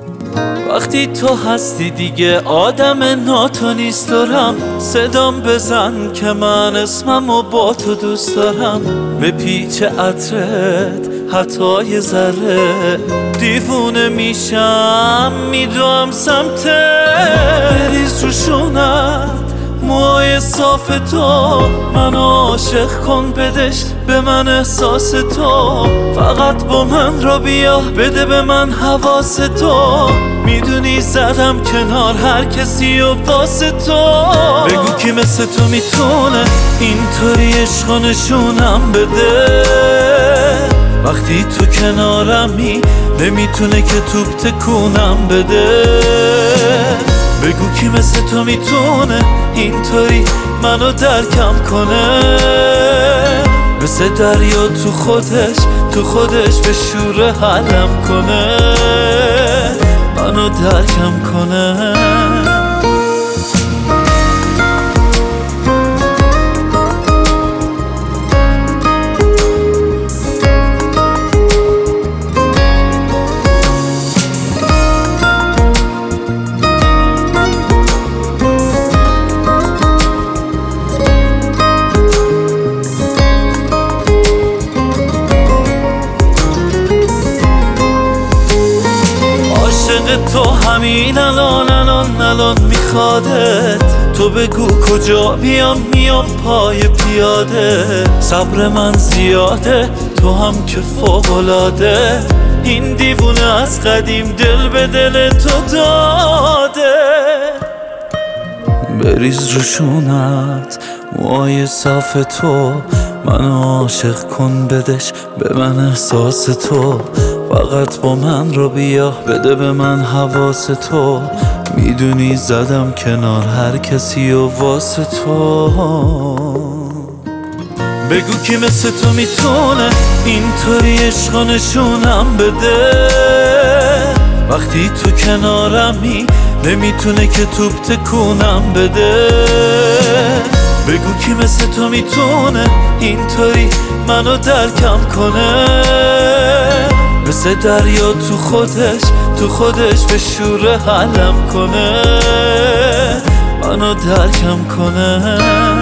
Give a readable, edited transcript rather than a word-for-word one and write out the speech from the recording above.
وقتی تو هستی دیگه آدم ناتو نیست دارم. صدام بزن که من اسممو با تو دوست دارم. به پیچ عطرت حتی یه ذره دیوونه میشم، میدوام سمتت. بریز روشونت موهای صاف تو، منو عاشق کن بدش به من احساس تو. فقط با من را بیا بده به من حواس تو. میدونی زدم کنار هر کسی و واسه تو. بگو کی مثل تو میتونه اینطوری عشقو نشونم بده. وقتی تو کنارمی نمیتونه که توپ تکونم بده. بگو کی مثل تو میتونه اینطوری منو درکم کنه. مثل دریا تو خودش به شور حلم کنه، منو درکم کنه. تو همین الان میخوادت. تو بگو کجا بیام، میام پای پیاده. صبر من زیاده، تو هم که فوق‌العاده. این دیوونه از قدیم دل به دل تو داده. بریز روشونت موهای صاف تو، منو عاشق کن بدش به من احساس تو. فقط با من رو بیا بده به من حواس تو. میدونی زدم کنار هر کسی و واسه تو. بگو کی مثل تو میتونه اینطوری عشقو نشونم بده. وقتی تو کنارمی نمیتونه که توپ تکونم بده. بگو کی مثل تو میتونه اینطوری منو درکم کنه. مثل دریا تو خودش به شور حلم کنه، منو درکم کنه.